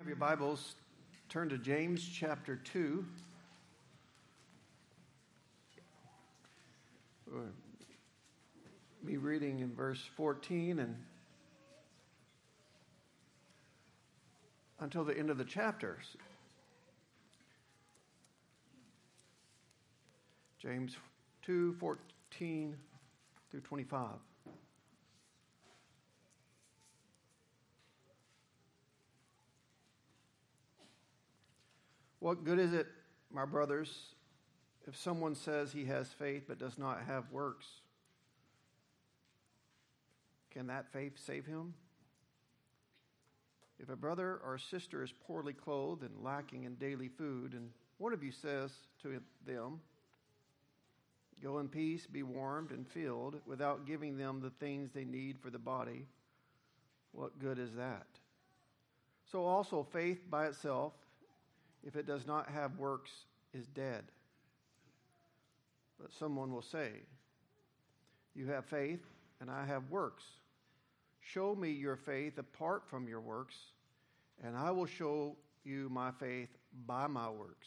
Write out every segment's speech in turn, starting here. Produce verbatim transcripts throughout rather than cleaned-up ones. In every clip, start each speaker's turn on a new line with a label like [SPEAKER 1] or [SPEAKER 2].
[SPEAKER 1] Have your Bibles, turn to James chapter two. We'll be reading in verse fourteen and until the end of the chapters. James two, fourteen through twenty-five. What good is it, my brothers, if someone says he has faith but does not have works? Can that faith save him? If a brother or sister is poorly clothed and lacking in daily food, and one of you says to them, "Go in peace, be warmed and filled," without giving them the things they need for the body, what good is that? So also faith by itself, if it does not have works, is dead. But someone will say, "You have faith, and I have works. Show me your faith apart from your works, and I will show you my faith by my works.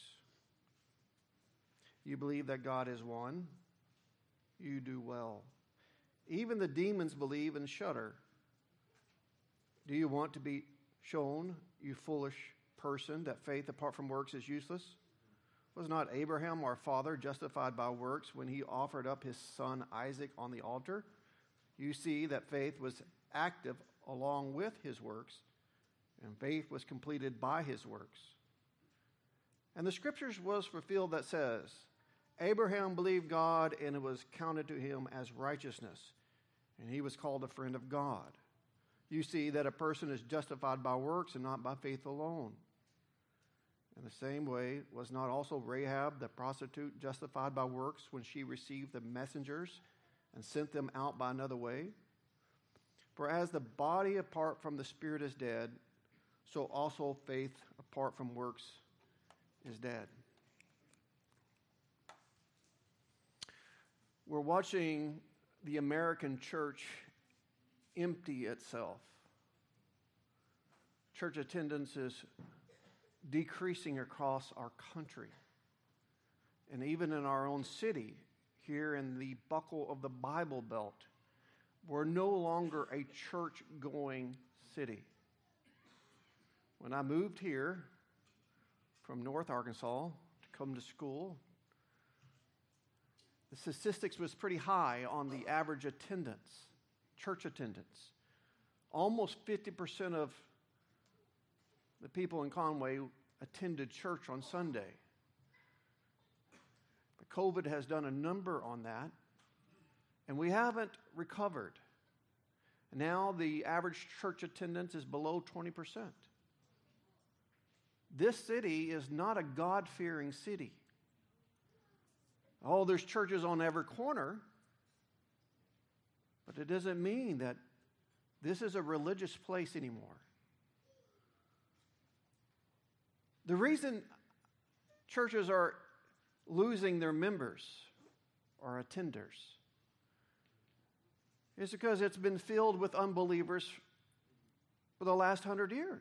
[SPEAKER 1] You believe that God is one? You do well. Even the demons believe and shudder. Do you want to be shown, you foolish person, that faith apart from works is useless? Was not Abraham our father justified by works when he offered up his son Isaac on the altar? You see that faith was active along with his works, and faith was completed by his works. And the scriptures was fulfilled that says, Abraham believed God, and it was counted to him as righteousness, and he was called a friend of God. You see that a person is justified by works and not by faith alone. In the same way, was not also Rahab the prostitute justified by works when she received the messengers and sent them out by another way? For as the body apart from the spirit is dead, so also faith apart from works is dead. We're watching the American church empty itself. Church attendance is decreasing across our country. And even in our own city, here in the buckle of the Bible Belt, we're no longer a church-going city. When I moved here from North Arkansas to come to school, the statistics was pretty high on the average attendance, church attendance. Almost fifty percent of the people in Conway attended church on Sunday. But COVID has done a number on that, and we haven't recovered. Now the average church attendance is below twenty percent. This city is not a God-fearing city. Oh, there's churches on every corner, but it doesn't mean that this is a religious place anymore. The reason churches are losing their members or attenders is because it's been filled with unbelievers for the last hundred years.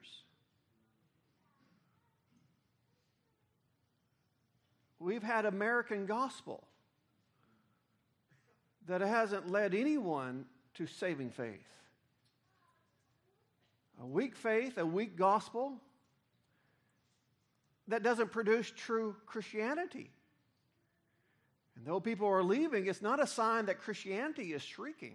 [SPEAKER 1] We've had American gospel that hasn't led anyone to saving faith. A weak faith, a weak gospel that doesn't produce true Christianity. And though people are leaving, it's not a sign that Christianity is shrinking.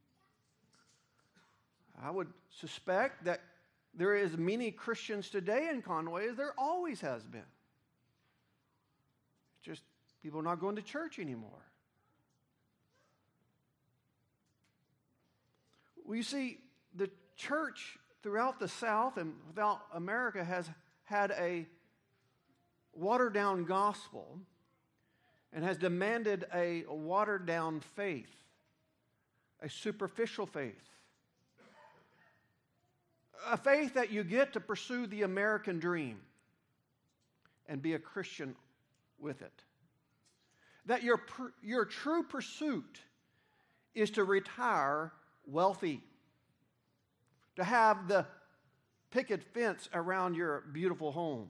[SPEAKER 1] I would suspect that there is many Christians today in Conway as there always has been. Just people not going to church anymore. Well, you see, the church throughout the South and throughout America has had a watered-down gospel and has demanded a watered-down faith, a superficial faith, a faith that you get to pursue the American dream and be a Christian with it. That your, your true pursuit is to retire wealthy, to have the picket fence around your beautiful home.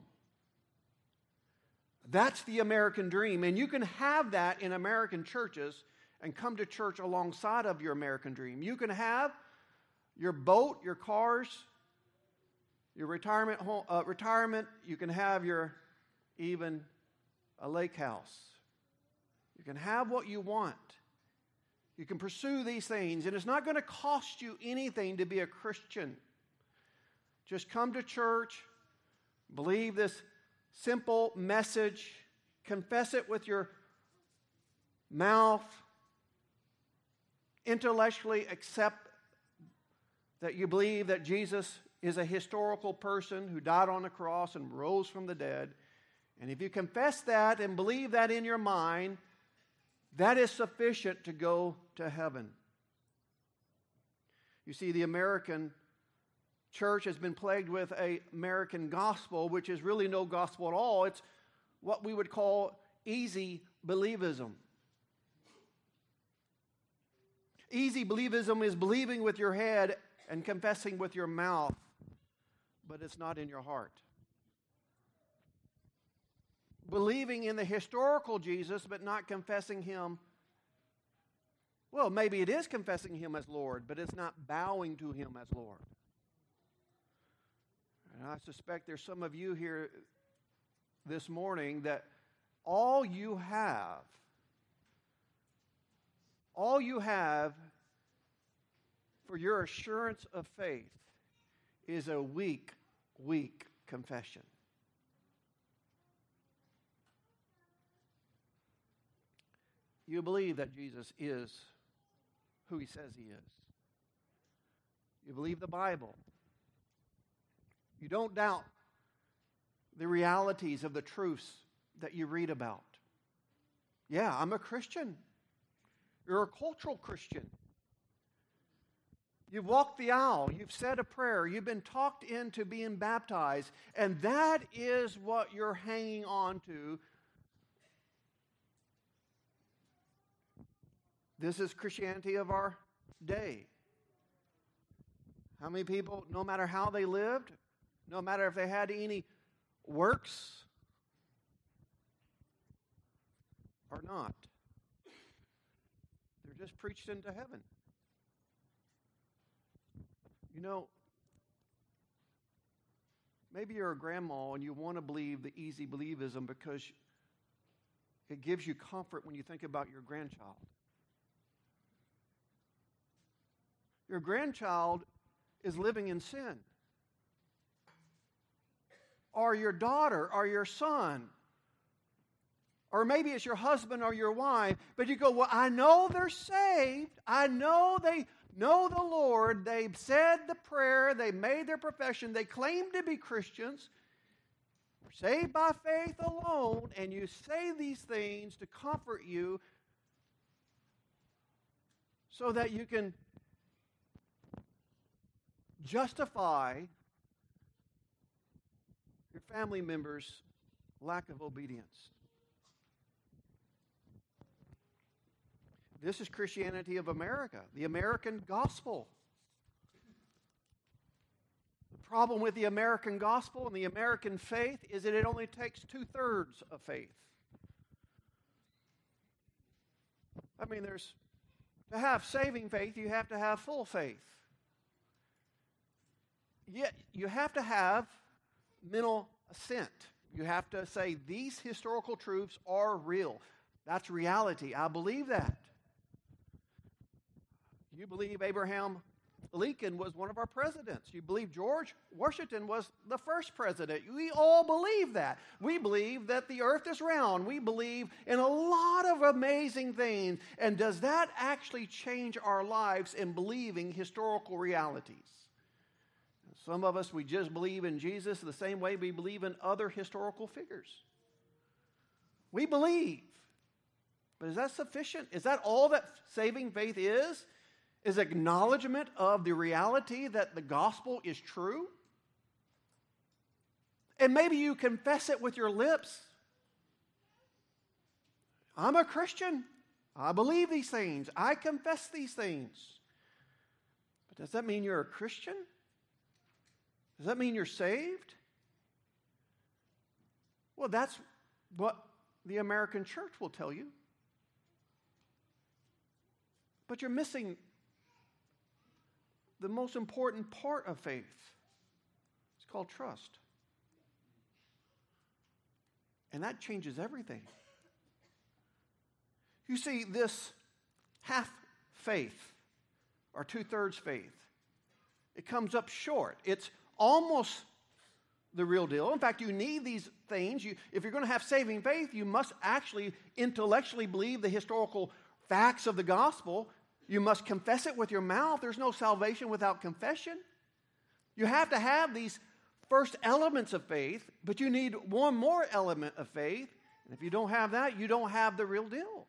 [SPEAKER 1] That's the American dream. And you can have that in American churches and come to church alongside of your American dream. You can have your boat, your cars, your retirement home, uh, retirement. You can have your even a lake house. You can have what you want. You can pursue these things, and it's not going to cost you anything to be a Christian. Just come to church, believe this simple message, confess it with your mouth, intellectually accept that you believe that Jesus is a historical person who died on the cross and rose from the dead. And if you confess that and believe that in your mind, that is sufficient to go to heaven. You see, the American church has been plagued with an American gospel, which is really no gospel at all. It's what we would call easy believism. Easy believism is believing with your head and confessing with your mouth, but it's not in your heart. Believing in the historical Jesus, but not confessing Him. Well, maybe it is confessing Him as Lord, but it's not bowing to Him as Lord. And I suspect there's some of you here this morning that all you have, all you have for your assurance of faith is a weak, weak confession. You believe that Jesus is who He says He is. You believe the Bible. You don't doubt the realities of the truths that you read about. Yeah, I'm a Christian. You're a cultural Christian. You've walked the aisle. You've said a prayer. You've been talked into being baptized. And that is what you're hanging on to. This is Christianity of our day. How many people, no matter how they lived, no matter if they had any works or not, they're just preached into heaven. You know, maybe you're a grandma and you want to believe the easy believism because it gives you comfort when you think about your grandchild. Your grandchild is living in sin. Or your daughter, or your son. Or maybe it's your husband or your wife. But you go, well, I know they're saved. I know they know the Lord. They've said the prayer. They made their profession. They claim to be Christians. We're saved by faith alone. And you say these things to comfort you so that you can justify your family members' lack of obedience. This is Christianity of America, the American gospel. The problem with the American gospel and the American faith is that it only takes two-thirds of faith. I mean, there's to have saving faith, you have to have full faith. Yet you have to have mental assent. You have to say, these historical truths are real. That's reality. I believe that. You believe Abraham Lincoln was one of our presidents. You believe George Washington was the first president. We all believe that. We believe that the earth is round. We believe in a lot of amazing things. And does that actually change our lives in believing historical realities? Some of us, we just believe in Jesus the same way we believe in other historical figures. We believe. But is that sufficient? Is that all that saving faith is? Is acknowledgement of the reality that the gospel is true? And maybe you confess it with your lips. I'm a Christian. I believe these things. I confess these things. But does that mean you're a Christian? Does that mean you're saved? Well, that's what the American church will tell you. But you're missing the most important part of faith. It's called trust. And that changes everything. You see, this half faith, or two-thirds faith, it comes up short. It's almost the real deal. In fact, you need these things. You, if you're going to have saving faith, you must actually intellectually believe the historical facts of the gospel. You must confess it with your mouth. There's no salvation without confession. You have to have these first elements of faith, but you need one more element of faith. And if you don't have that, you don't have the real deal.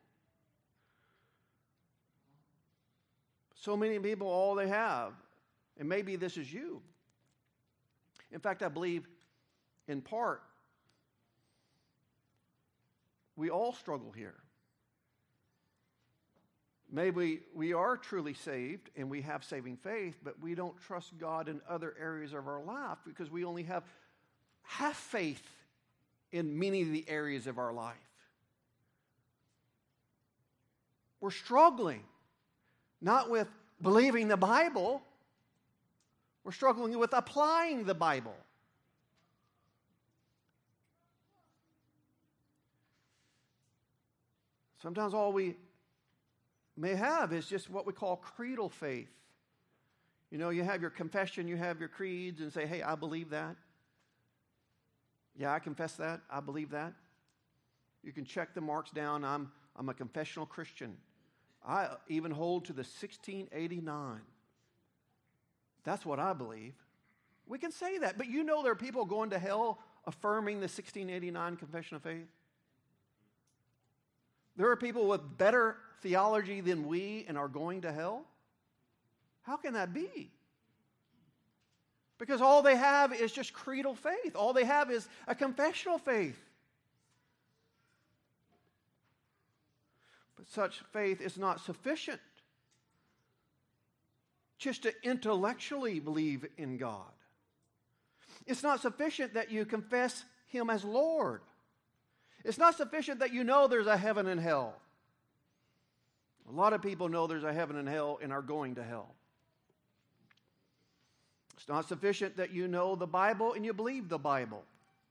[SPEAKER 1] So many people, all they have, and maybe this is you. In fact, I believe in part, we all struggle here. Maybe we are truly saved and we have saving faith, but we don't trust God in other areas of our life because we only have half faith in many of the areas of our life. We're struggling, not with believing the Bible, we're struggling with applying the Bible. Sometimes all we may have is just what we call creedal faith. You know, you have your confession, you have your creeds, and say, hey, I believe that. Yeah, I confess that. I believe that. You can check the marks down. I'm, I'm a confessional Christian. I even hold to the sixteen eighty-nine. That's what I believe. We can say that, but you know there are people going to hell affirming the sixteen eighty-nine Confession of Faith. There are people with better theology than we and are going to hell. How can that be? Because all they have is just creedal faith. All they have is a confessional faith. But such faith is not sufficient just to intellectually believe in God. It's not sufficient that you confess Him as Lord. It's not sufficient that you know there's a heaven and hell. A lot of people know there's a heaven and hell and are going to hell. It's not sufficient that you know the Bible and you believe the Bible.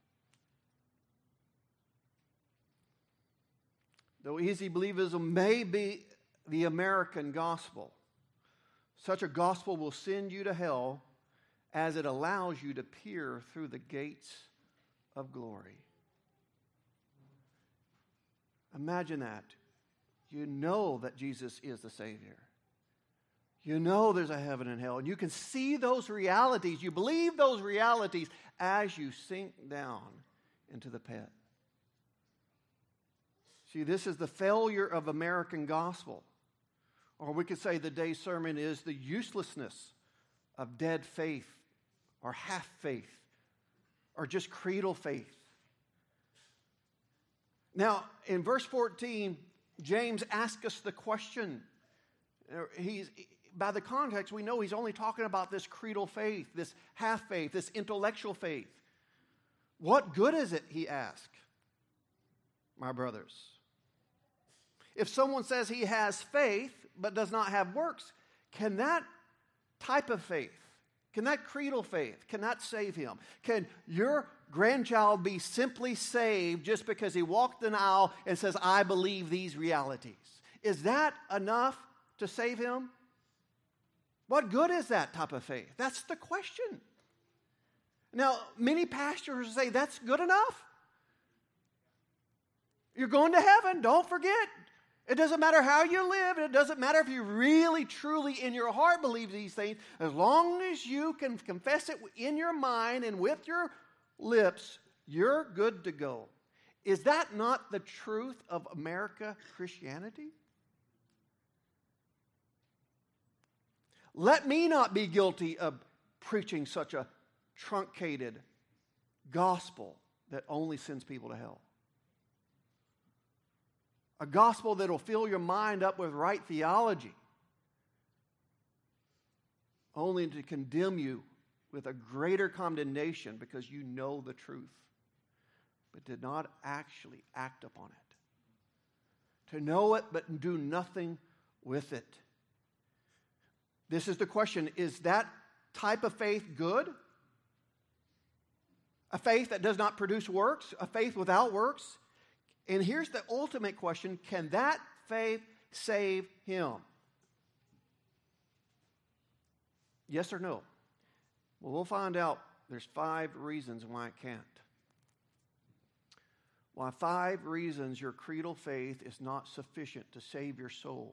[SPEAKER 1] Though easy believism may be the American gospel, such a gospel will send you to hell as it allows you to peer through the gates of glory. Imagine that. You know that Jesus is the Savior. You know there's a heaven and hell, and you can see those realities. You believe those realities as you sink down into the pit. See, this is the failure of American gospel. Or we could say the day's sermon is the uselessness of dead faith or half faith or just creedal faith. Now, in verse fourteen, James asks us the question. He's, by the context, we know he's only talking about this creedal faith, this half faith, this intellectual faith. What good is it, he asks, my brothers? If someone says he has faith but does not have works, can that type of faith, can that creedal faith, can that save him? Can your grandchild be simply saved just because he walked an aisle and says, I believe these realities? Is that enough to save him? What good is that type of faith? That's the question. Now, many pastors say that's good enough. You're going to heaven, don't forget. It doesn't matter how you live. It doesn't matter if you really, truly, in your heart believe these things. As long as you can confess it in your mind and with your lips, you're good to go. Is that not the truth of America Christianity? Let me not be guilty of preaching such a truncated gospel that only sends people to hell. A gospel that will fill your mind up with right theology, only to condemn you with a greater condemnation because you know the truth, but did not actually act upon it. To know it, but do nothing with it. This is the question. Is that type of faith good? A faith that does not produce works? A faith without works? And here's the ultimate question. Can that faith save him? Yes or no? Well, we'll find out. There's five reasons why it can't. Why five reasons your creedal faith is not sufficient to save your soul.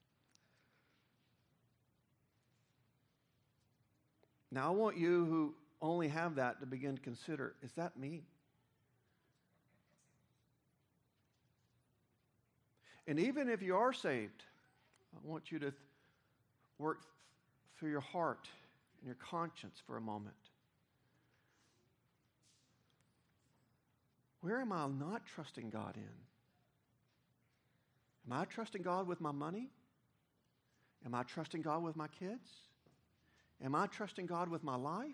[SPEAKER 1] Now, I want you who only have that to begin to consider, is that me? And even if you are saved, I want you to work through your heart and your conscience for a moment. Where am I not trusting God in? Am I trusting God with my money? Am I trusting God with my kids? Am I trusting God with my life?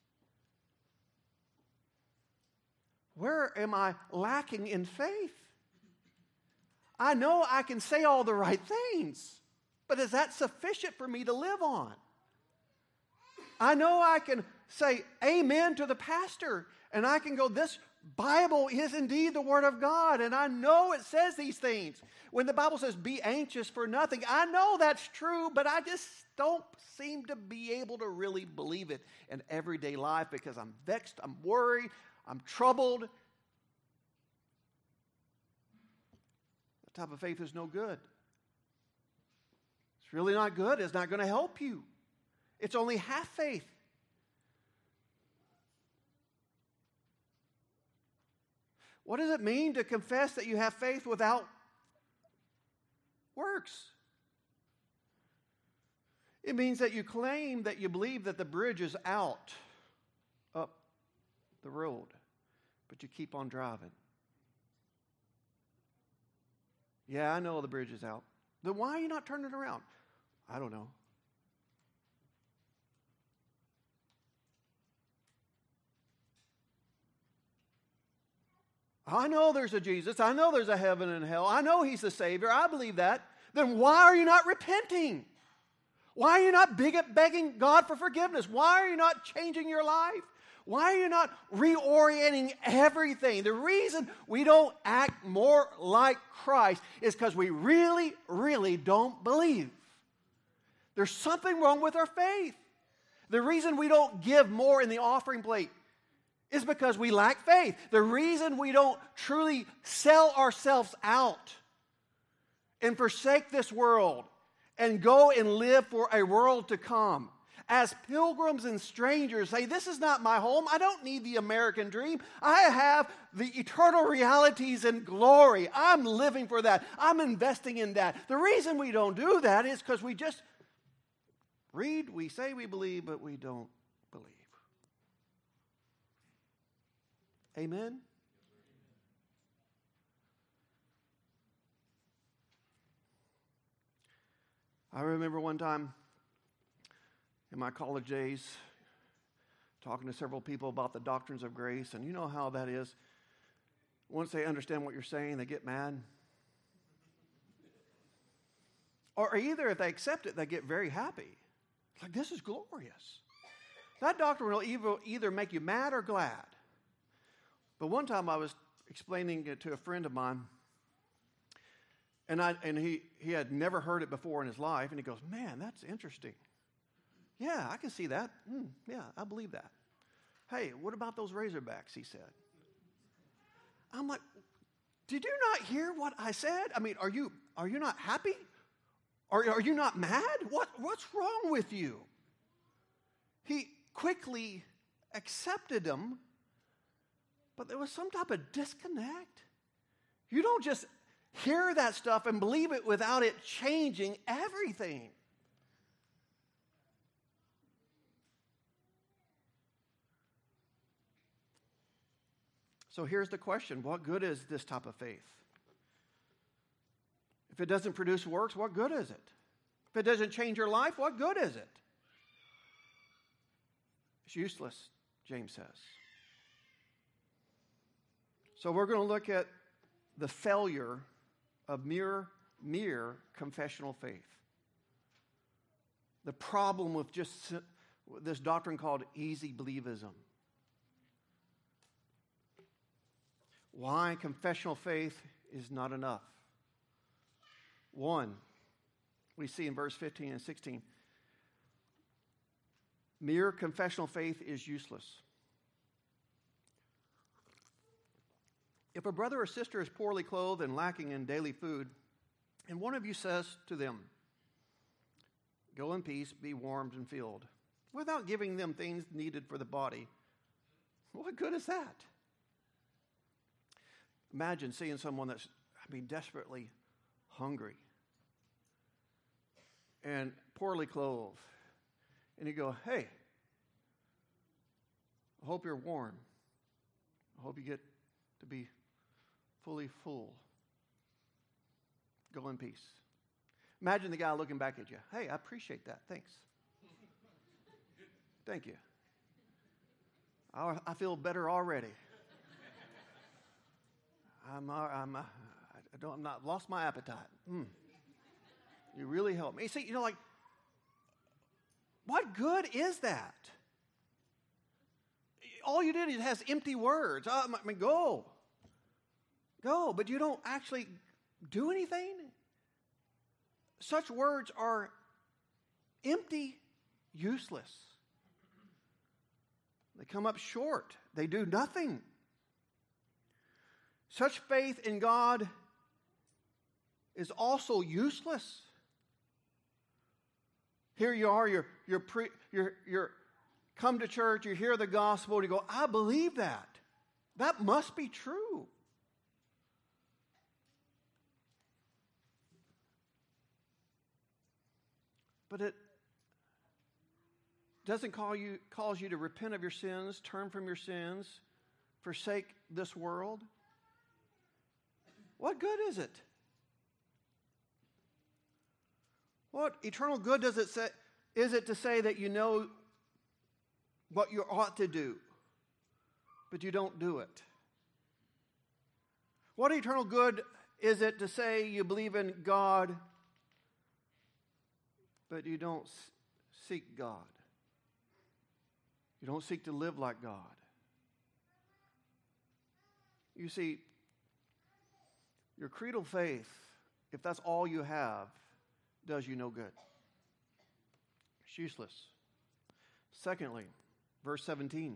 [SPEAKER 1] Where am I lacking in faith? I know I can say all the right things, but is that sufficient for me to live on? I know I can say amen to the pastor, and I can go, this Bible is indeed the Word of God, and I know it says these things. When the Bible says be anxious for nothing, I know that's true, but I just don't seem to be able to really believe it in everyday life because I'm vexed, I'm worried, I'm troubled. That type of faith is no good. It's really not good. It's not going to help you. It's only half faith. What does it mean to confess that you have faith without works? It means that you claim that you believe that the bridge is out up the road, but you keep on driving. Yeah, I know the bridge is out. Then why are you not turning around? I don't know. I know there's a Jesus. I know there's a heaven and hell. I know He's the Savior. I believe that. Then why are you not repenting? Why are you not begging God for forgiveness? Why are you not changing your life? Why are you not reorienting everything? The reason we don't act more like Christ is because we really, really don't believe. There's something wrong with our faith. The reason we don't give more in the offering plate is because we lack faith. The reason we don't truly sell ourselves out and forsake this world and go and live for a world to come as pilgrims and strangers, say, this is not my home. I don't need the American dream. I have the eternal realities and glory. I'm living for that. I'm investing in that. The reason we don't do that is because we just read, we say we believe, but we don't believe. Amen? I remember one time in my college days talking to several people about the doctrines of grace, and you know how that is. Once they understand what you're saying, they get mad. Or either if they accept it, they get very happy. It's like, this is glorious. That doctrine will either, either make you mad or glad. But one time I was explaining it to a friend of mine, and I and he, he had never heard it before in his life, and he goes, man, that's interesting. Yeah, I can see that. Mm, yeah, I believe that. Hey, what about those Razorbacks, he said. I'm like, did you not hear what I said? I mean, are you are you not happy? Are, are you not mad? What What's wrong with you? He quickly accepted them, but there was some type of disconnect. You don't just hear that stuff and believe it without it changing everything. So here's the question. What good is this type of faith? If it doesn't produce works, what good is it? If it doesn't change your life, what good is it? It's useless, James says. So we're going to look at the failure of mere, mere confessional faith. The problem with just this doctrine called easy believism. Why confessional faith is not enough. One, we see in verse fifteen and sixteen, mere confessional faith is useless. If a brother or sister is poorly clothed and lacking in daily food, and one of you says to them, "Go in peace, be warmed and filled," without giving them things needed for the body, what good is that? Imagine seeing someone that's, I mean, desperately hungry and poorly clothed, and you go, "Hey, I hope you're warm. I hope you get to be fully full. Go in peace." Imagine the guy looking back at you. "Hey, I appreciate that. Thanks. Thank you. I, I feel better already. I'm, I'm, I don't, I'm not lost my appetite. Mm. You really help me." You see, you know, like, what good is that? All you did is has empty words. I mean, go. Go, but you don't actually do anything. Such words are empty, useless. They come up short. They do nothing. Such faith in God is also useless. Here you are, you're, you're, pre, you're, you're come to church, you hear the gospel, and you go, "I believe that. That must be true." But it doesn't call you, cause you to repent of your sins, turn from your sins, forsake this world. What good is it? What eternal good does it say, is it to say that you know what you ought to do, but you don't do it? What eternal good is it to say you believe in God, but you don't seek God? You don't seek to live like God. You see, your creedal faith, if that's all you have, does you no good. It's useless. Secondly, verse seventeen.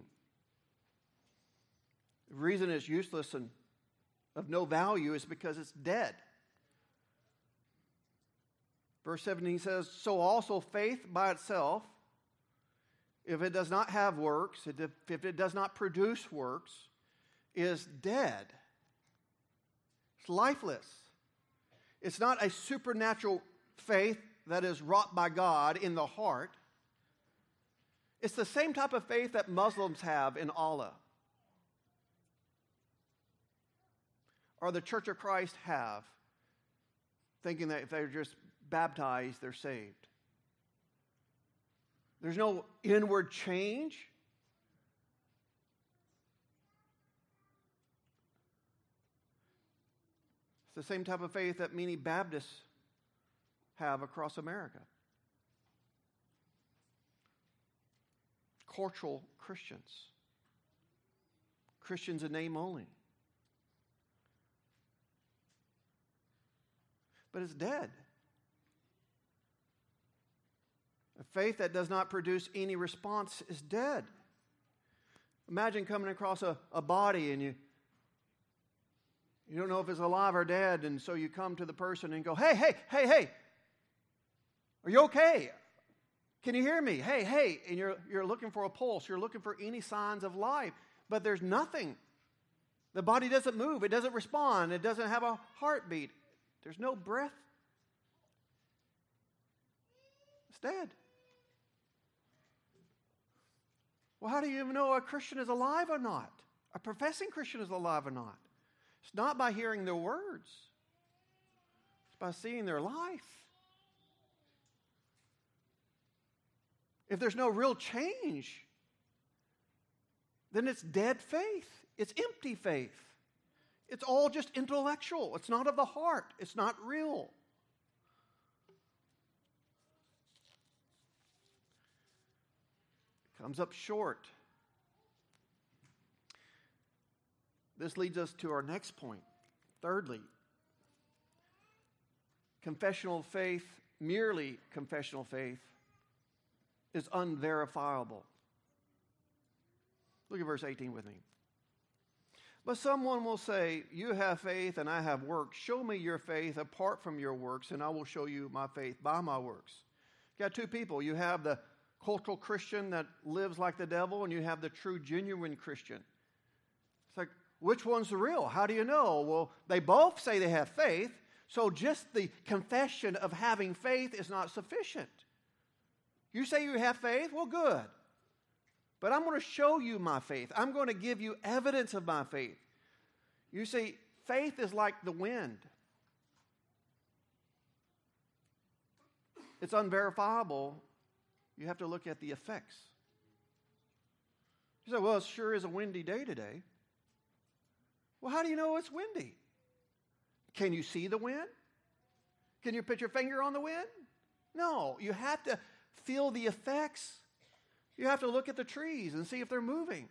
[SPEAKER 1] The reason it's useless and of no value is because it's dead. Verse seventeen says, "So also faith by itself, if it does not have works, if it does not produce works, is dead." It's lifeless. It's not a supernatural faith that is wrought by God in the heart. It's the same type of faith that Muslims have in Allah, or the Church of Christ have, thinking that if they're just baptized, they're saved. There's no inward change. It's the same type of faith that many Baptists have across America. Cultural Christians. Christians in name only. But it's dead. A faith that does not produce any response is dead. Imagine coming across a, a body and you You don't know if it's alive or dead, and so you come to the person and go, "Hey, hey, hey, hey, are you okay? Can you hear me? Hey, hey." And you're, you're looking for a pulse. You're looking for any signs of life, but there's nothing. The body doesn't move. It doesn't respond. It doesn't have a heartbeat. There's no breath. It's dead. Well, how do you even know a Christian is alive or not? A professing Christian is alive or not? It's not by hearing their words. It's by seeing their life. If there's no real change, then it's dead faith. It's empty faith. It's all just intellectual. It's not of the heart. It's not real. It comes up short. This leads us to our next point. Thirdly, confessional faith, merely confessional faith, is unverifiable. Look at verse eighteen with me. But someone will say, you have faith and I have works. Show me your faith apart from your works, and I will show you my faith by my works. You got two people. You have the cultural Christian that lives like the devil, and you have the true, genuine Christian. It's like, which one's the real? How do you know? Well, they both say they have faith, so just the confession of having faith is not sufficient. You say you have faith? Well, good. But I'm going to show you my faith. I'm going to give you evidence of my faith. You see, faith is like the wind. It's unverifiable. You have to look at the effects. You say, well, it sure is a windy day today. Well, how do you know it's windy? Can you see the wind? Can you put your finger on the wind? No, you have to feel the effects. You have to look at the trees and see if they're moving.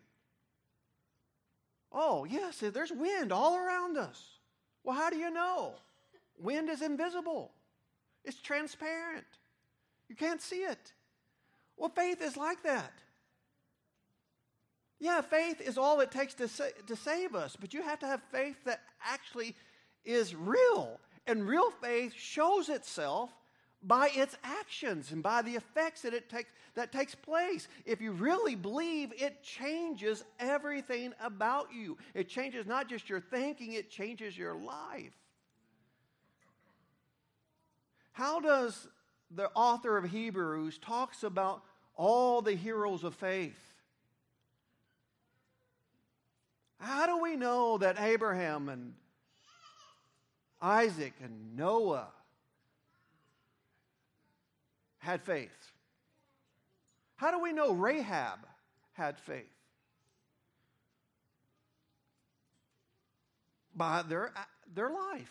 [SPEAKER 1] Oh, yes, there's wind all around us. Well, how do you know? Wind is invisible. It's transparent. You can't see it. Well, faith is like that. Yeah, faith is all it takes to, sa- to save us, but you have to have faith that actually is real. And real faith shows itself by its actions and by the effects that it takes that takes place. If you really believe, it changes everything about you. It changes not just your thinking, it changes your life. How does the author of Hebrews talks about all the heroes of faith? How do we know that Abraham and Isaac and Noah had faith? How do we know Rahab had faith? By their, their life.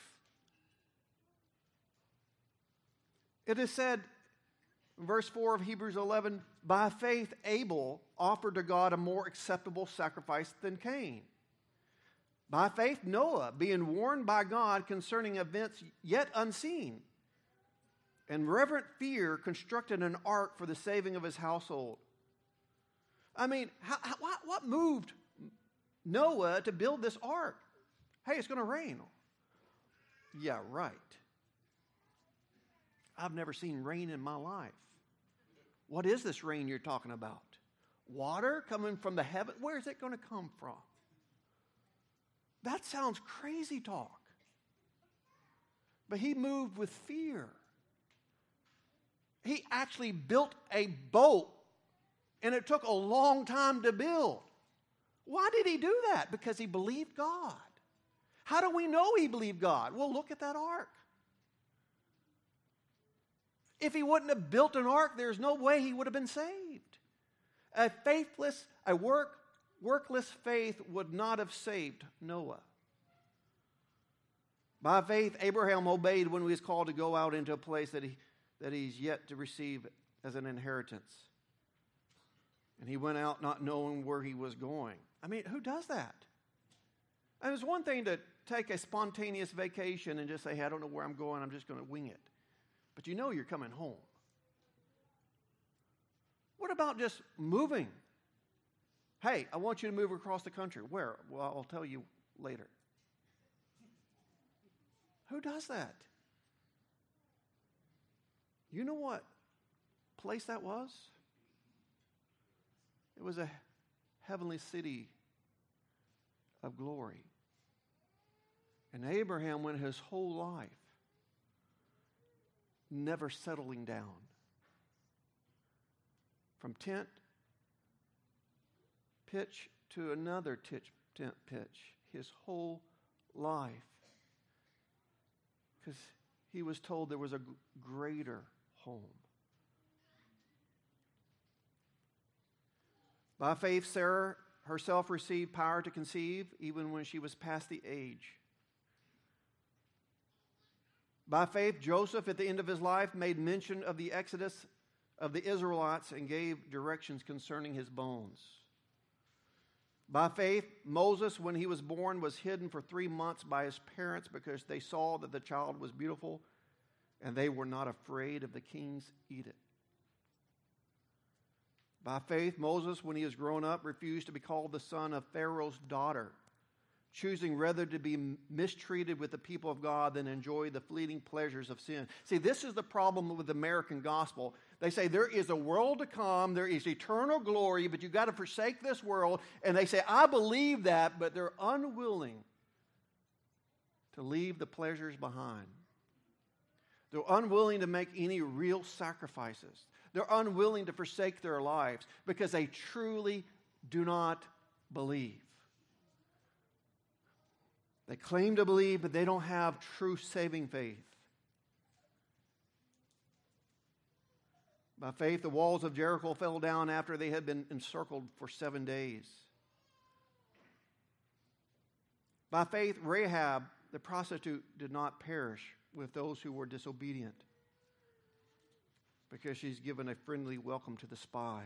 [SPEAKER 1] It is said in verse four of Hebrews eleven, by faith Abel offered to God a more acceptable sacrifice than Cain. By faith Noah, being warned by God concerning events yet unseen, and reverent fear constructed an ark for the saving of his household. I mean, how, how, what, what moved Noah to build this ark? Hey, it's going to rain. Yeah, right. I've never seen rain in my life. What is this rain you're talking about? Water coming from the heaven? Where is it going to come from? That sounds crazy talk. But he moved with fear. He actually built a boat, and it took a long time to build. Why did he do that? Because he believed God. How do we know he believed God? Well, look at that ark. If he wouldn't have built an ark, there's no way he would have been saved. A faithless, a work, workless faith would not have saved Noah. By faith, Abraham obeyed when he was called to go out into a place that he that he's yet to receive as an inheritance. And he went out not knowing where he was going. I mean, who does that? And it's one thing to take a spontaneous vacation and just say, hey, I don't know where I'm going, I'm just going to wing it. But you know you're coming home. What about just moving? Hey, I want you to move across the country. Where? Well, I'll tell you later. Who does that? You know what place that was? It was a heavenly city of glory. And Abraham went his whole life never settling down. From tent pitch to another tent pitch, his whole life. Because he was told there was a greater home. By faith, Sarah herself received power to conceive even when she was past the age. By faith, Joseph, at the end of his life, made mention of the exodus of the Israelites and gave directions concerning his bones. By faith, Moses, when he was born, was hidden for three months by his parents because they saw that the child was beautiful and they were not afraid of the king's edict. By faith, Moses, when he was grown up, refused to be called the son of Pharaoh's daughter, choosing rather to be mistreated with the people of God than enjoy the fleeting pleasures of sin. See, this is the problem with the American gospel. They say there is a world to come, there is eternal glory, but you've got to forsake this world. And they say, I believe that, but they're unwilling to leave the pleasures behind. They're unwilling to make any real sacrifices. They're unwilling to forsake their lives because they truly do not believe. They claim to believe, but they don't have true saving faith. By faith, the walls of Jericho fell down after they had been encircled for seven days. By faith, Rahab, the prostitute, did not perish with those who were disobedient because she's given a friendly welcome to the spies.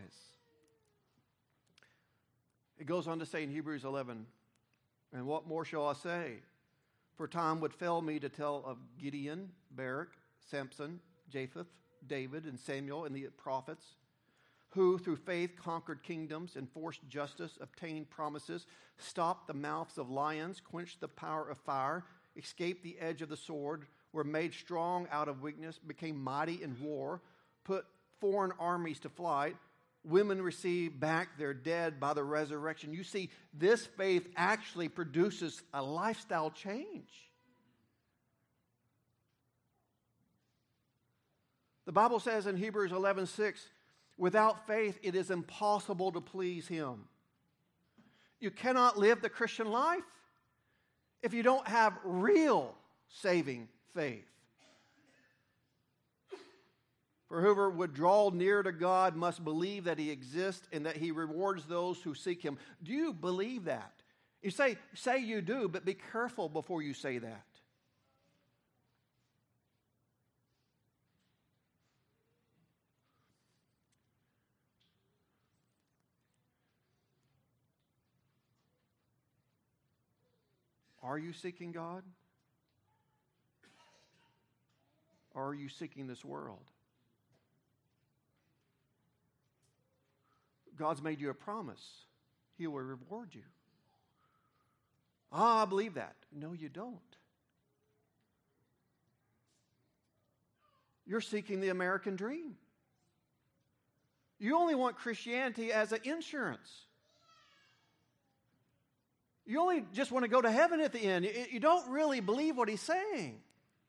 [SPEAKER 1] It goes on to say in Hebrews eleven, and what more shall I say? For time would fail me to tell of Gideon, Barak, Samson, Japheth, David, and Samuel, and the prophets, who through faith conquered kingdoms, enforced justice, obtained promises, stopped the mouths of lions, quenched the power of fire, escaped the edge of the sword, were made strong out of weakness, became mighty in war, put foreign armies to flight. Women receive back their dead by the resurrection. You see, this faith actually produces a lifestyle change. The Bible says in Hebrews eleven six, without faith it is impossible to please Him. You cannot live the Christian life if you don't have real saving faith. For whoever would draw near to God must believe that He exists and that He rewards those who seek Him. Do you believe that? You say, say you do, but be careful before you say that. Are you seeking God? Or are you seeking this world? God's made you a promise. He will reward you. Ah, I believe that. No, you don't. You're seeking the American dream. You only want Christianity as an insurance. You only just want to go to heaven at the end. You don't really believe what He's saying.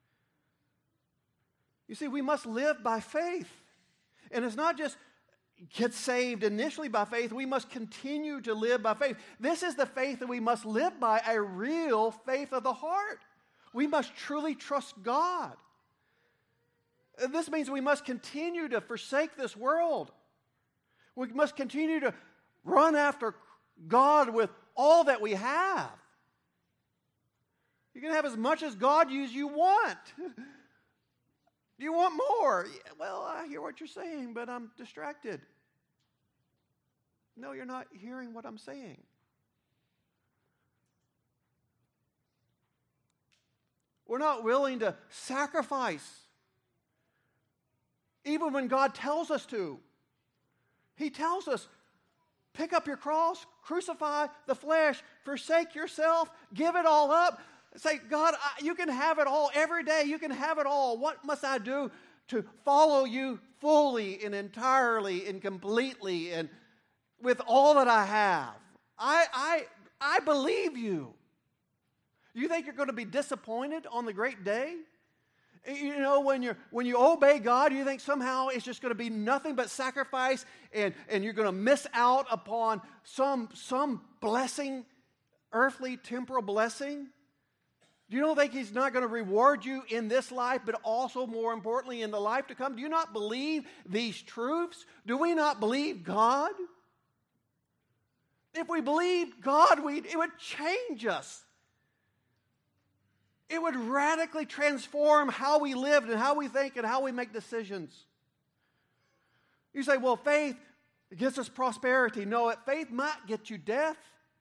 [SPEAKER 1] You see, we must live by faith. And it's not just get saved initially by faith. We must continue to live by faith. This is the faith that we must live by, a real faith of the heart. We must truly trust God. This means we must continue to forsake this world. We must continue to run after God with all that we have. You can have as much as God as you want. Do you want more? Yeah, well, I hear what you're saying, but I'm distracted. No, you're not hearing what I'm saying. We're not willing to sacrifice, even when God tells us to. He tells us, pick up your cross, crucify the flesh, forsake yourself, give it all up. Say, God, I, you can have it all every day. You can have it all. What must I do to follow you fully and entirely and completely and with all that I have? I, I, I believe you. You think you're going to be disappointed on the great day? You know, when, you're, when you obey God, you think somehow it's just going to be nothing but sacrifice and, and you're going to miss out upon some, some blessing, earthly, temporal blessing? Do you don't think He's not going to reward you in this life, but also, more importantly, in the life to come? Do you not believe these truths? Do we not believe God? If we believed God, we it would change us. It would radically transform how we live and how we think and how we make decisions. You say, well, faith gets us prosperity. No, faith might get you death.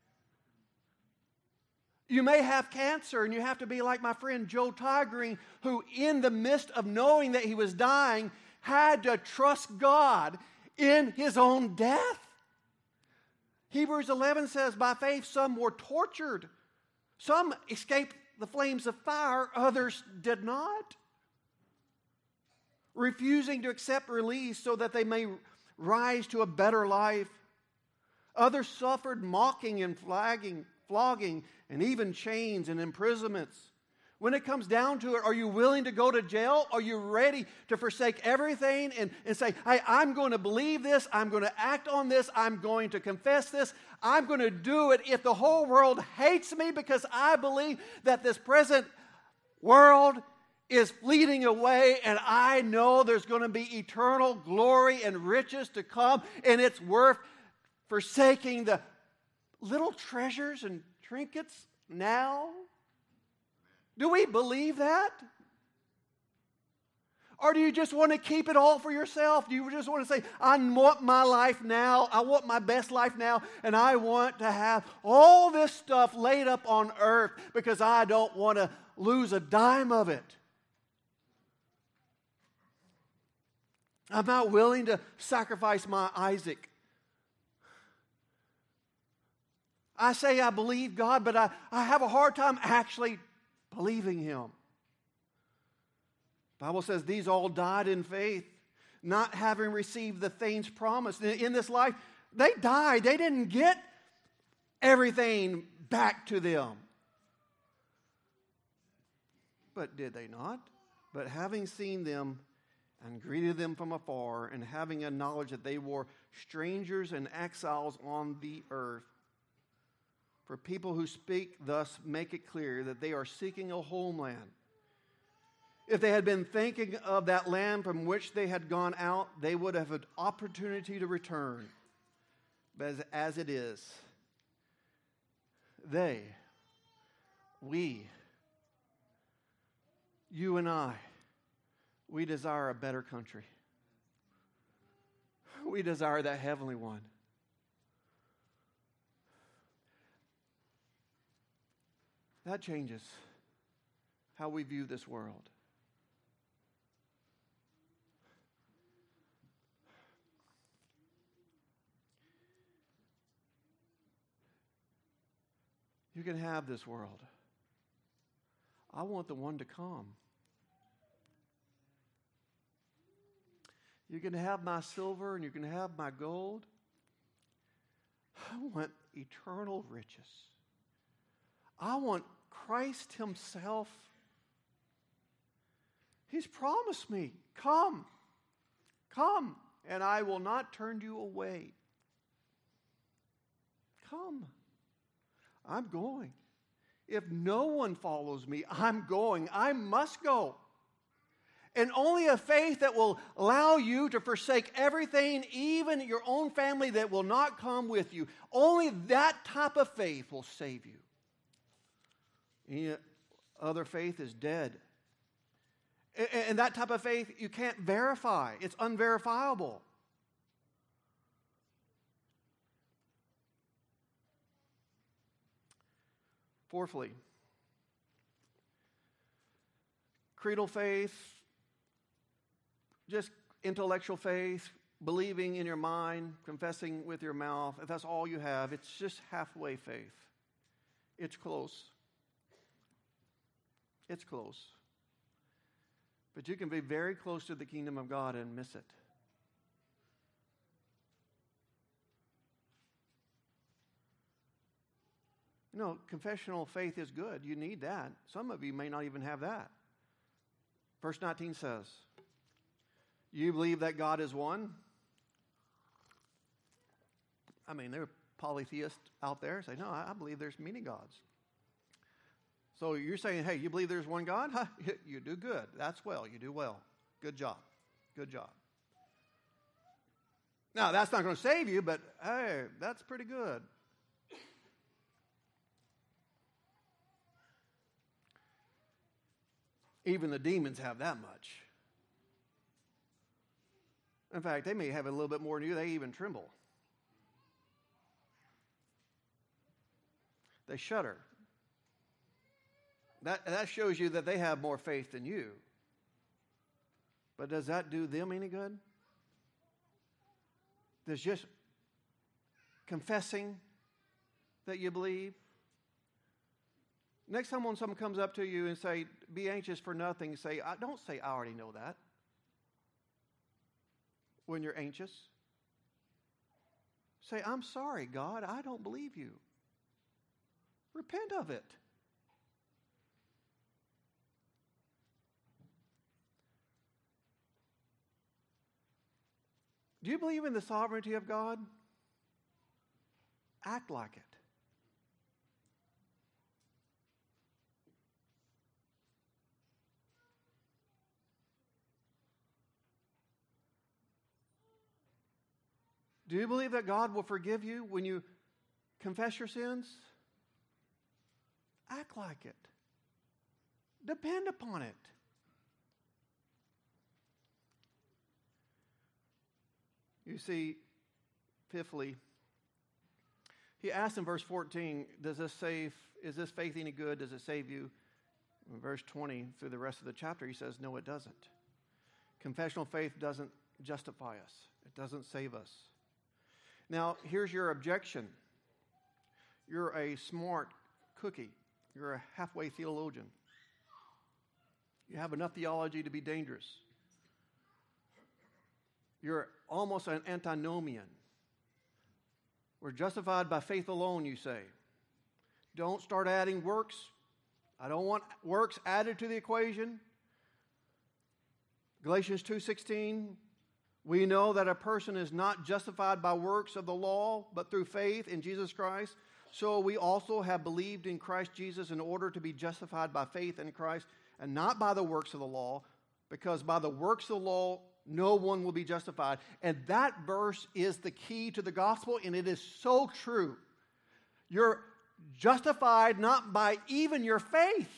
[SPEAKER 1] You may have cancer and you have to be like my friend Joe Tigering, who in the midst of knowing that he was dying had to trust God in his own death. Hebrews eleven says, by faith some were tortured. Some escaped the flames of fire, others did not. Refusing to accept release so that they may rise to a better life. Others suffered mocking and flagging, flogging, and even chains and imprisonments. When it comes down to it, are you willing to go to jail? Are you ready to forsake everything and, and say, hey, I'm going to believe this, I'm going to act on this, I'm going to confess this, I'm going to do it if the whole world hates me because I believe that this present world is fleeting away and I know there's going to be eternal glory and riches to come, and it's worth forsaking the little treasures and trinkets now? Do we believe that? Or do you just want to keep it all for yourself? Do you just want to say, I want my life now, I want my best life now, and I want to have all this stuff laid up on earth because I don't want to lose a dime of it? I'm not willing to sacrifice my Isaac. I say I believe God, but I, I have a hard time actually believing Him. The Bible says these all died in faith, not having received the things promised. In this life, they died. They didn't get everything back to them. But did they not? But having seen them and greeted them from afar, and having acknowledged that they were strangers and exiles on the earth, for people who speak thus make it clear that they are seeking a homeland. If they had been thinking of that land from which they had gone out, they would have had opportunity to return. But as, as it is, they, we, you and I, we desire a better country. We desire that heavenly one. That changes how we view this world. You can have this world. I want the one to come. You can have my silver and you can have my gold. I want eternal riches. I want Christ Himself. He's promised me, come, come, and I will not turn you away. Come. I'm going. If no one follows me, I'm going. I must go. And only a faith that will allow you to forsake everything, even your own family that will not come with you, only that type of faith will save you. Any other faith is dead. And that type of faith you can't verify. It's unverifiable. Fourthly, creedal faith, just intellectual faith, believing in your mind, confessing with your mouth. If that's all you have, it's just halfway faith. It's close. It's close. But you can be very close to the kingdom of God and miss it. No, confessional faith is good. You need that. Some of you may not even have that. Verse nineteen says, you believe that God is one? I mean, there are polytheists out there say, no, I believe there's many gods. So you're saying, hey, you believe there's one God? Huh? You do good. That's well. You do well. Good job. Good job. Now, that's not going to save you, but hey, that's pretty good. Even the demons have that much. In fact, they may have a little bit more than you. They even tremble. They shudder. That, that shows you that they have more faith than you. But does that do them any good? Does just confessing that you believe? Next time when someone comes up to you and say, be anxious for nothing, say, I, don't say, I already know that. When you're anxious. Say, I'm sorry, God, I don't believe you. Repent of it. Do you believe in the sovereignty of God? Act like it. Do you believe that God will forgive you when you confess your sins? Act like it. Depend upon it. You see, fifthly, he asks in verse fourteen, does this save, is this faith any good? Does it save you? In verse twenty, through the rest of the chapter, he says, no, it doesn't. Confessional faith doesn't justify us. It doesn't save us. Now, here's your objection. You're a smart cookie. You're a halfway theologian. You have enough theology to be dangerous. You're almost an antinomian. We're justified by faith alone, you say. Don't start adding works. I don't want works added to the equation. Galatians two sixteen, we know that a person is not justified by works of the law, but through faith in Jesus Christ. So we also have believed in Christ Jesus in order to be justified by faith in Christ and not by the works of the law, because by the works of the law, no one will be justified. And that verse is the key to the gospel, and it is so true. You're justified not by even your faith.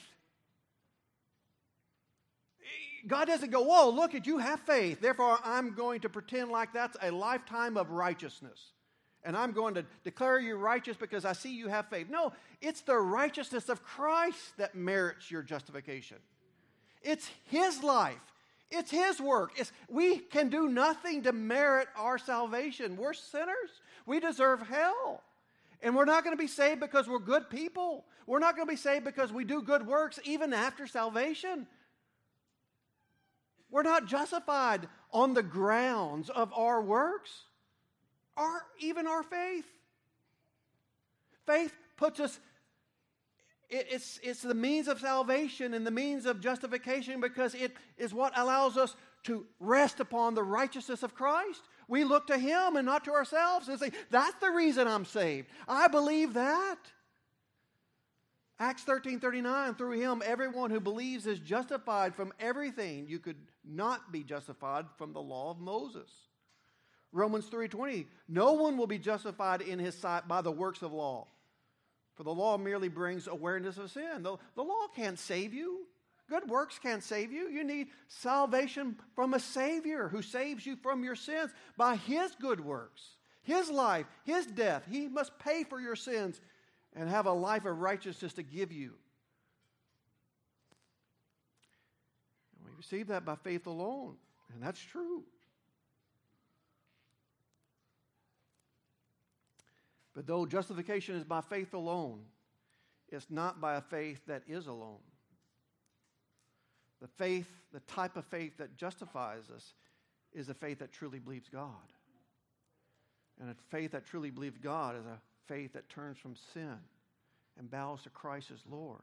[SPEAKER 1] God doesn't go, whoa, look at you have faith. Therefore, I'm going to pretend like that's a lifetime of righteousness. And I'm going to declare you righteous because I see you have faith. No, it's the righteousness of Christ that merits your justification. It's His life. It's His work. It's, we can do nothing to merit our salvation. We're sinners. We deserve hell. And we're not going to be saved because we're good people. We're not going to be saved because we do good works even after salvation. We're not justified on the grounds of our works or even our faith. Faith puts us, it, it's, it's the means of salvation and the means of justification because it is what allows us to rest upon the righteousness of Christ. We look to Him and not to ourselves and say, that's the reason I'm saved. I believe that. Acts thirteen thirty-nine, through Him, everyone who believes is justified from everything you could not be justified from the law of Moses. Romans three twenty, no one will be justified in His sight by the works of law. For the law merely brings awareness of sin. The, the law can't save you. Good works can't save you. You need salvation from a Savior who saves you from your sins by His good works, His life, His death. He must pay for your sins and have a life of righteousness to give you. And we receive that by faith alone, and that's true. But though justification is by faith alone, it's not by a faith that is alone. The faith, the type of faith that justifies us is a faith that truly believes God. And a faith that truly believes God is a faith that turns from sin and bows to Christ as Lord.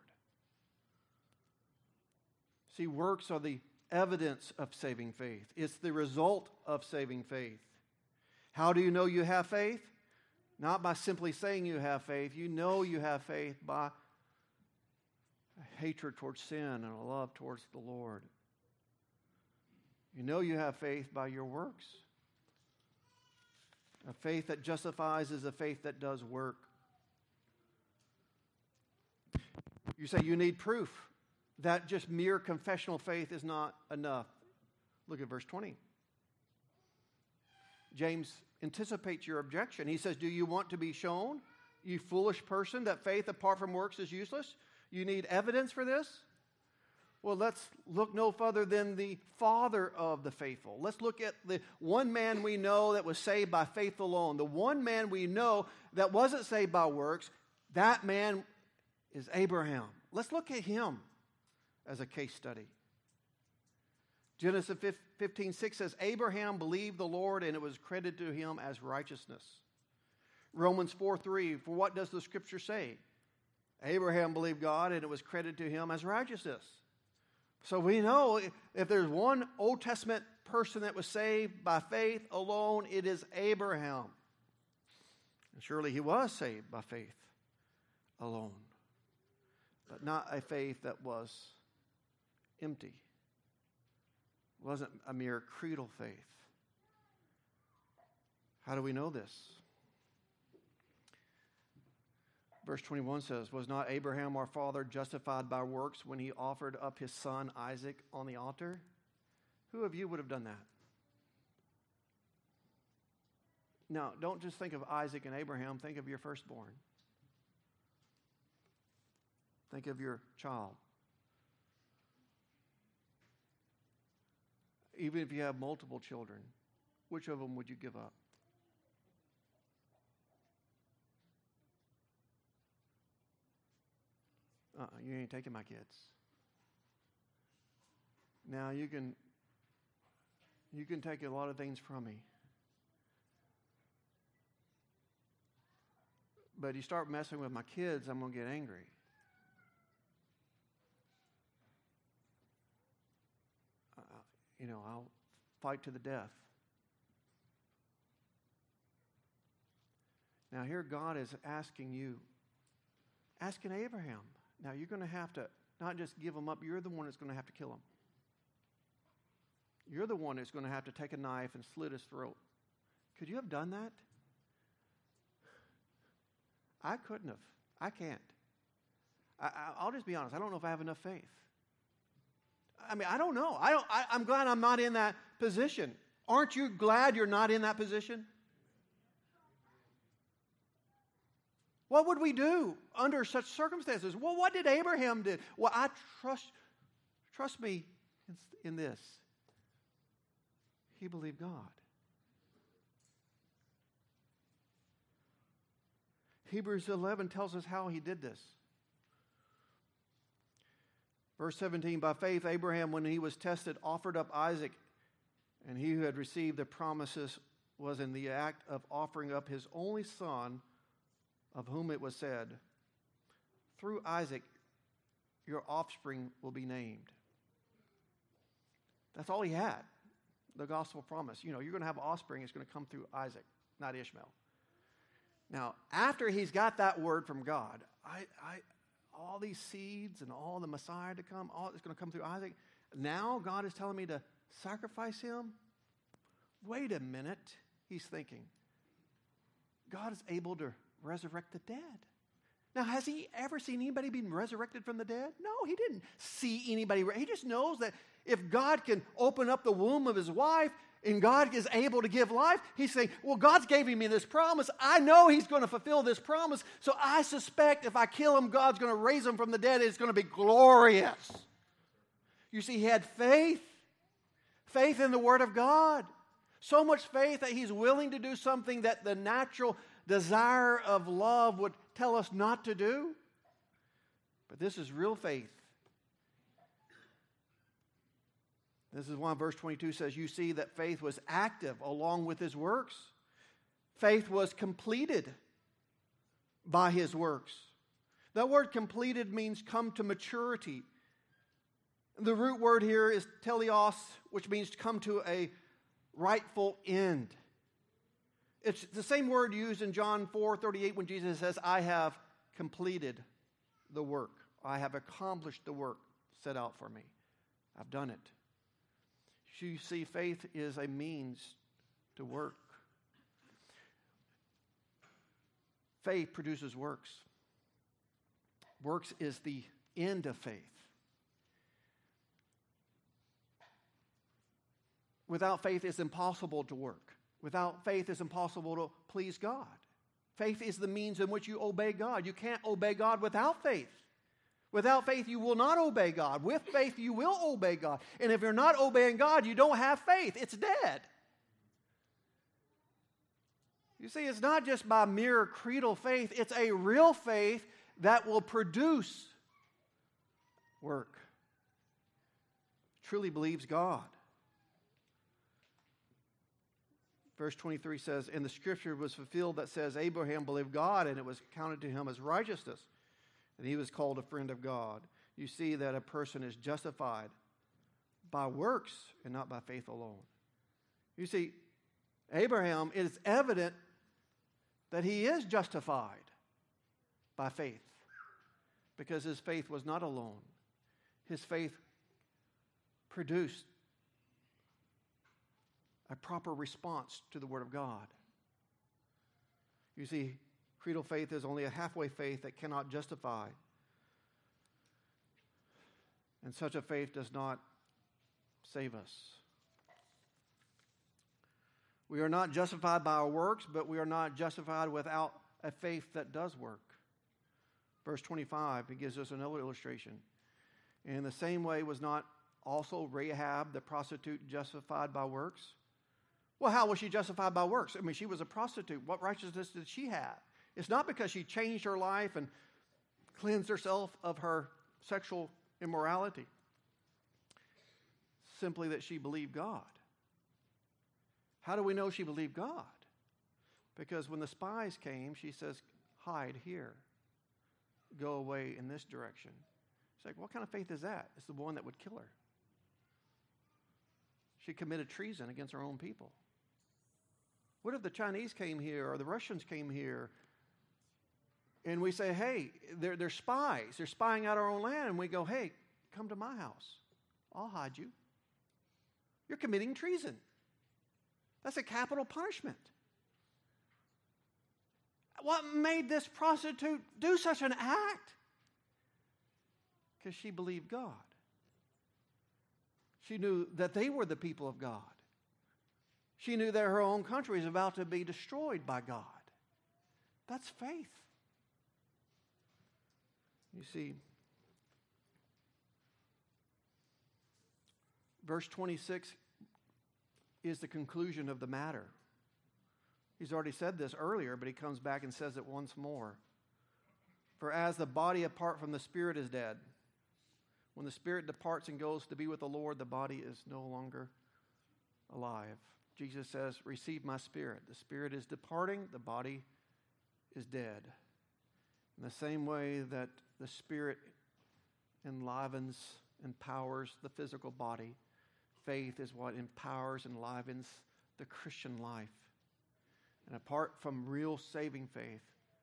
[SPEAKER 1] See, works are the evidence of saving faith. It's the result of saving faith. How do you know you have faith? Not by simply saying you have faith. You know you have faith by a hatred towards sin and a love towards the Lord. You know you have faith by your works. A faith that justifies is a faith that does work. You say you need proof. that just mere confessional faith is not enough. Look at verse twenty. James anticipates your objection. He says, do you want to be shown, you foolish person, that faith apart from works is useless? You need evidence for this? Well, let's look no further than the father of the faithful. Let's look at the one man we know that was saved by faith alone. The one man we know that wasn't saved by works, that man is Abraham. Let's look at him as a case study. Genesis fifteen six says, Abraham believed the Lord, and it was credited to him as righteousness. Romans four three, for what does the Scripture say? Abraham believed God, and it was credited to him as righteousness. So we know if there's one Old Testament person that was saved by faith alone, it is Abraham. And surely he was saved by faith alone, but not a faith that was empty. It wasn't a mere creedal faith. How do we know this? Verse twenty-one says, was not Abraham our father justified by works when he offered up his son Isaac on the altar? Who of you would have done that? Now, don't just think of Isaac and Abraham. Think of your firstborn. Think of your child. Even if you have multiple children, which of them would you give up? Uh-uh, you ain't taking my kids. Now you can you can take a lot of things from me. But you start messing with my kids, I'm going to get angry. Uh, you know, I'll fight to the death. Now here God is asking you, asking Abraham. Now you're going to have to not just give them up, you're the one that's going to have to kill them. You're the one that's going to have to take a knife and slit his throat. Could you have done that? I couldn't have. I can't. I, I, I'll just be honest. I don't know if I have enough faith. I mean, I don't know. I don't. I, I'm glad I'm not in that position. Aren't you glad you're not in that position? What would we do under such circumstances? Well, what did Abraham do? Well, I trust, trust me in this. He believed God. Hebrews eleven tells us how he did this. Verse seventeen, by faith Abraham, when he was tested, offered up Isaac, and he who had received the promises was in the act of offering up his only son, of whom it was said, through Isaac your offspring will be named. That's all he had, the gospel promise. You know, you're going to have offspring, it's going to come through Isaac, not Ishmael. Now, after he's got that word from God, I, I, all these seeds and all the Messiah to come, all it's going to come through Isaac. Now God is telling me to sacrifice him? Wait a minute, he's thinking. God is able to resurrect the dead. Now, has he ever seen anybody being resurrected from the dead? No, he didn't see anybody. He just knows that if God can open up the womb of his wife and God is able to give life, he's saying, well, God's giving me this promise. I know he's going to fulfill this promise. So I suspect if I kill him, God's going to raise him from the dead. It's going to be glorious. You see, he had faith. Faith in the Word of God. So much faith that he's willing to do something that the natural desire of love would tell us not to do. But this is real faith. This is why verse twenty-two says, you see that faith was active along with his works. Faith was completed by his works. That word completed means come to maturity. The root word here is teleos, which means to come to a rightful end. It's the same word used in John four thirty-eight when Jesus says, I have completed the work. I have accomplished the work set out for me. I've done it. You see, faith is a means to work. Faith produces works. Works is the end of faith. without faith, it's impossible to work. Without faith, it's impossible to please God. Faith is the means in which you obey God. You can't obey God without faith. Without faith, you will not obey God. With faith, you will obey God. And if you're not obeying God, you don't have faith. It's dead. You see, it's not just by mere creedal faith. It's a real faith that will produce work. Truly believes God. Verse twenty-three says, and the scripture was fulfilled that says, Abraham believed God, and it was counted to him as righteousness, and he was called a friend of God. You see that a person is justified by works and not by faith alone. You see, Abraham, it is evident that he is justified by faith, because his faith was not alone. His faith produced a proper response to the Word of God. You see, creedal faith is only a halfway faith that cannot justify. And such a faith does not save us. We are not justified by our works, but we are not justified without a faith that does work. Verse twenty-five, it gives us another illustration. In the same way, was not also Rahab the prostitute justified by works? Well, how was she justified by works? I mean, she was a prostitute. What righteousness did she have? It's not because she changed her life and cleansed herself of her sexual immorality. Simply that she believed God. How do we know she believed God? Because when the spies came, she says, hide here. Go away in this direction. It's like, what kind of faith is that? It's the one that would kill her. She committed treason against her own people. What if the Chinese came here or the Russians came here and we say, hey, they're, they're spies. They're spying out our own land. And we go, hey, come to my house. I'll hide you. You're committing treason. That's a capital punishment. What made this prostitute do such an act? Because she believed God. She knew that they were the people of God. She knew that her own country is about to be destroyed by God. That's faith. You see, verse twenty-six is the conclusion of the matter. He's already said this earlier, but he comes back and says it once more. For as the body apart from the spirit is dead, when the spirit departs and goes to be with the Lord, the body is no longer alive. Jesus says, receive my spirit. The spirit is departing, the body is dead. In the same way that the spirit enlivens, empowers the physical body, faith is what empowers and enlivens the Christian life. And apart from real saving faith,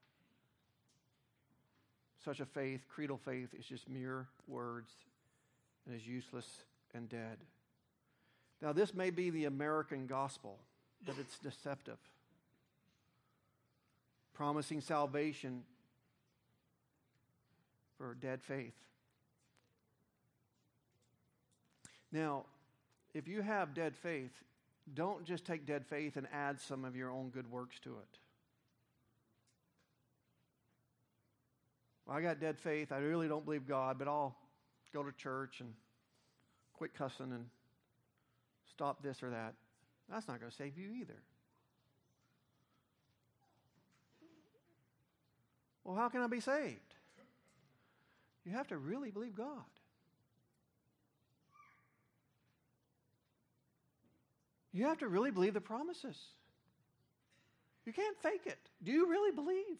[SPEAKER 1] such a faith, creedal faith, is just mere words and is useless and dead. Now, this may be the American gospel, but it's deceptive. Promising salvation for dead faith. Now, if you have dead faith, don't just take dead faith and add some of your own good works to it. Well, I got dead faith. I really don't believe God, but I'll go to church and quit cussing and stop this or that. That's not going to save you either. Well, how can I be saved? You have to really believe God. You have to really believe the promises. You can't fake it. Do you really believe?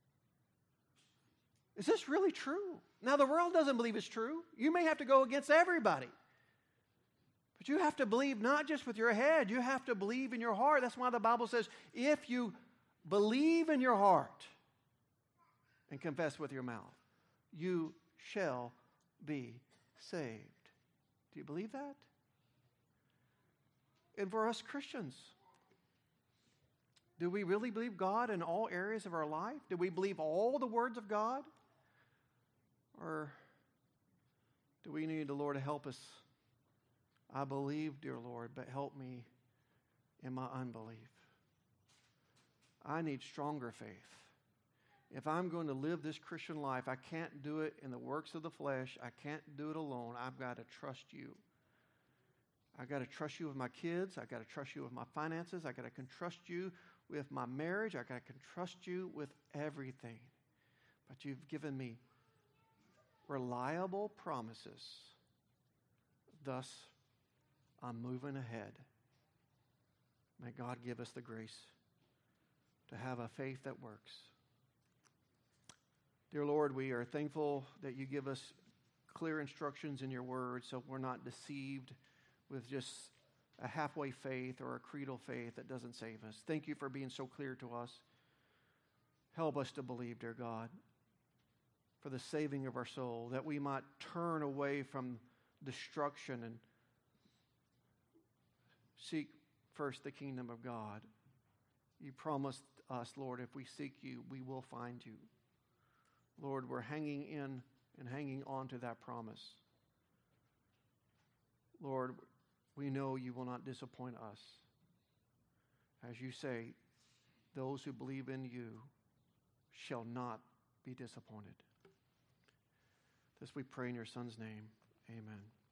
[SPEAKER 1] Is this really true? Now, the world doesn't believe it's true. You may have to go against everybody. But you have to believe not just with your head. You have to believe in your heart. That's why the Bible says, if you believe in your heart and confess with your mouth, you shall be saved. Do you believe that? And for us Christians, do we really believe God in all areas of our life? Do we believe all the words of God? Or do we need the Lord to help us I believe, dear Lord, but help me in my unbelief. I need stronger faith. If I'm going to live this Christian life, I can't do it in the works of the flesh. I can't do it alone. I've got to trust you. I've got to trust you with my kids. I've got to trust you with my finances. I've got to trust you with my marriage. I've got to trust you with everything. But you've given me reliable promises. Thus, I'm moving ahead. May God give us the grace to have a faith that works. Dear Lord, we are thankful that you give us clear instructions in your word so we're not deceived with just a halfway faith or a creedal faith that doesn't save us. Thank you for being so clear to us. Help us to believe, dear God, for the saving of our soul, that we might turn away from destruction and seek first the kingdom of God. You promised us, Lord, if we seek you, we will find you. Lord, we're hanging in and hanging on to that promise. Lord, we know you will not disappoint us. As you say, those who believe in you shall not be disappointed. This we pray in your Son's name. Amen.